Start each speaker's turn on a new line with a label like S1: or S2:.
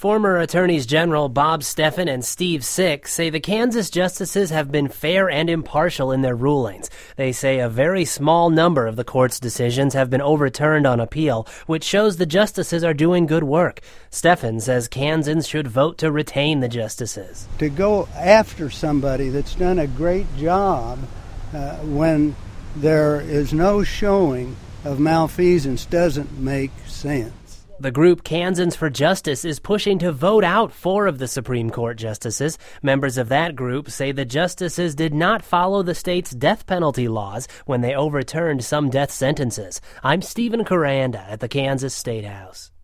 S1: Former Attorneys General Bob Stephan and Steve Sick say the Kansas justices have been fair and impartial in their rulings. They say a very small number of the court's decisions have been overturned on appeal, which shows the justices are doing good work. Stephan says Kansans should vote to retain the justices.
S2: To go after somebody that's done a great job when there is no showing of malfeasance doesn't make sense.
S1: The group Kansans for Justice is pushing to vote out 4 of the Supreme Court justices. Members of that group say the justices did not follow the state's death penalty laws when they overturned some death sentences. I'm Stephen Coranda at the Kansas State House.